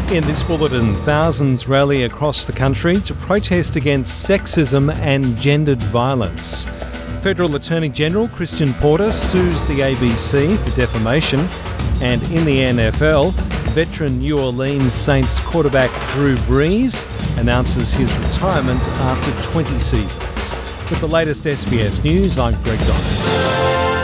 In this bulletin, thousands rally across the country to protest against sexism and gendered violence. Federal Attorney General Christian Porter sues the ABC for defamation. And in the NFL, veteran New Orleans Saints quarterback Drew Brees announces his retirement after 20 seasons. With the latest SBS News, I'm Greg Donald.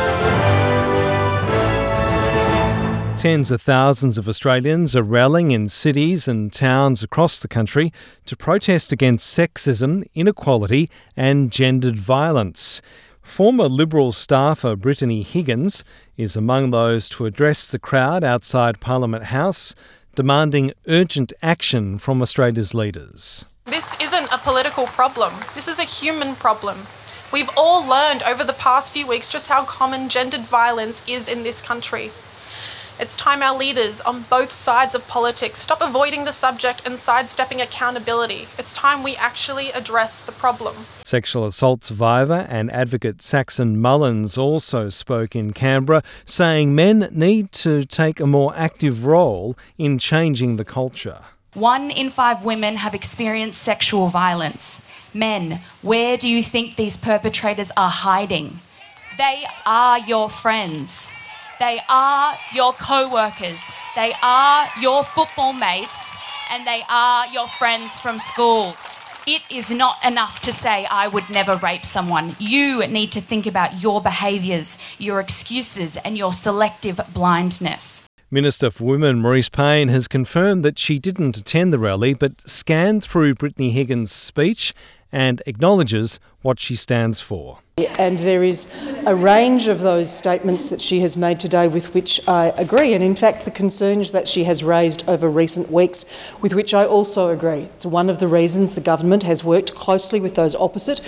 Tens of thousands of Australians are rallying in cities and towns across the country to protest against sexism, inequality and gendered violence. Former Liberal staffer Brittany Higgins is among those to address the crowd outside Parliament House, demanding urgent action from Australia's leaders. This isn't a political problem. This is a human problem. We've all learned over the past few weeks just how common gendered violence is in this country. It's time our leaders on both sides of politics stop avoiding the subject and sidestepping accountability. It's time we actually address the problem. Sexual assault survivor and advocate Saxon Mullins also spoke in Canberra, saying men need to take a more active role in changing the culture. 1 in 5 women have experienced sexual violence. Men, where do you think these perpetrators are hiding? They are your friends. They are your co-workers, they are your football mates, and they are your friends from school. It is not enough to say, I would never rape someone. You need to think about your behaviours, your excuses, and your selective blindness. Minister for Women Marise Payne has confirmed that she didn't attend the rally but scanned through Brittany Higgins' speech and acknowledges what she stands for. And there is a range of those statements that she has made today with which I agree, and in fact the concerns that she has raised over recent weeks with which I also agree. It's one of the reasons the government has worked closely with those opposite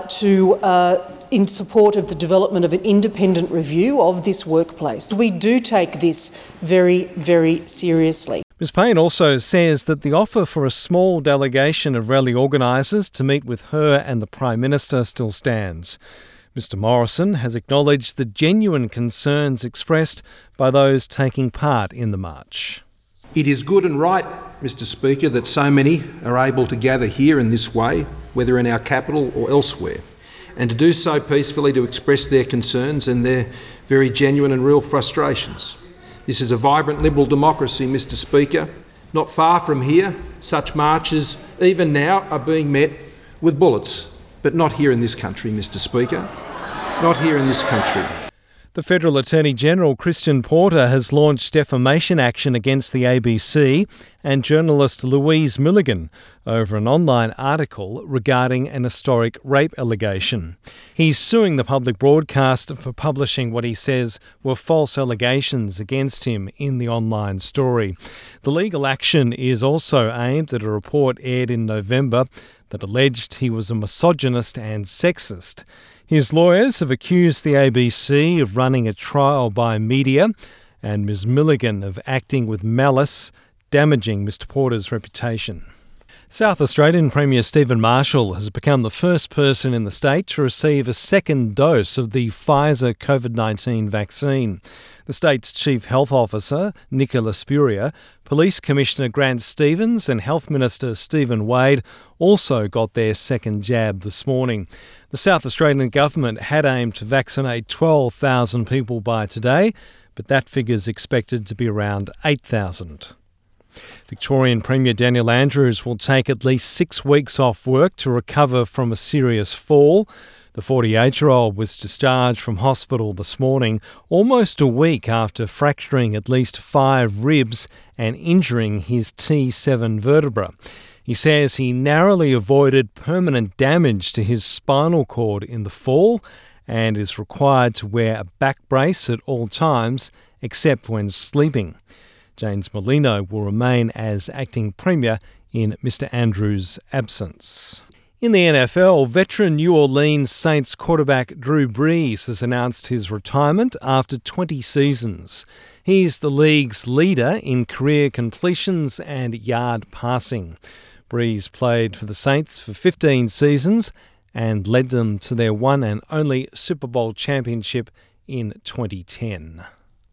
in support of the development of an independent review of this workplace. We do take this very, very seriously. Ms Payne also says that the offer for a small delegation of rally organisers to meet with her and the Prime Minister still stands. Mr Morrison has acknowledged the genuine concerns expressed by those taking part in the march. It is good and right, Mr Speaker, that so many are able to gather here in this way, whether in our capital or elsewhere, and to do so peacefully to express their concerns and their very genuine and real frustrations. This is a vibrant Liberal democracy, Mr Speaker. Not far from here, such marches, even now, are being met with bullets. But not here in this country, Mr Speaker. Not here in this country. The Federal Attorney General Christian Porter has launched defamation action against the ABC and journalist Louise Milligan over an online article regarding an historic rape allegation. He's suing the public broadcaster for publishing what he says were false allegations against him in the online story. The legal action is also aimed at a report aired in November that alleged he was a misogynist and sexist. His lawyers have accused the ABC of running a trial by media and Ms Milligan of acting with malice, damaging Mr Porter's reputation. South Australian Premier Stephen Marshall has become the first person in the state to receive a second dose of the Pfizer COVID-19 vaccine. The state's Chief Health Officer, Nicola Spuria, Police Commissioner Grant Stevens and Health Minister Stephen Wade also got their second jab this morning. The South Australian government had aimed to vaccinate 12,000 people by today, but that figure is expected to be around 8,000. Victorian Premier Daniel Andrews will take at least 6 weeks off work to recover from a serious fall. The 48-year-old was discharged from hospital this morning, almost a week after fracturing at least 5 ribs and injuring his T7 vertebra. He says he narrowly avoided permanent damage to his spinal cord in the fall and is required to wear a back brace at all times except when sleeping. James Merlino will remain as acting Premier in Mr Andrews' absence. In the NFL, veteran New Orleans Saints quarterback Drew Brees has announced his retirement after 20 seasons. He's the league's leader in career completions and yard passing. Brees played for the Saints for 15 seasons and led them to their one and only Super Bowl championship in 2010.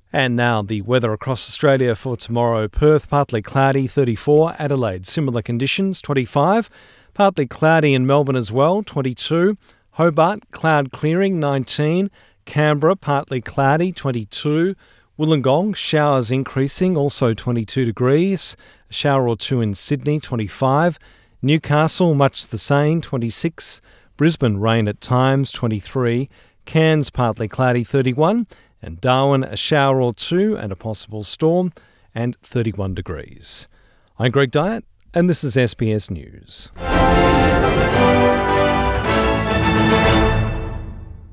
And now the weather across Australia for tomorrow. Perth, partly cloudy, 34. Adelaide, similar conditions, 25. Partly cloudy in Melbourne as well, 22. Hobart, cloud clearing, 19. Canberra, partly cloudy, 22. Wollongong, showers increasing, also 22 degrees. A shower or two in Sydney, 25. Newcastle, much the same, 26. Brisbane, rain at times, 23. Cairns, partly cloudy, 31. And Darwin, a shower or two and a possible storm, and 31 degrees. I'm Greg Dyett, and this is SBS News.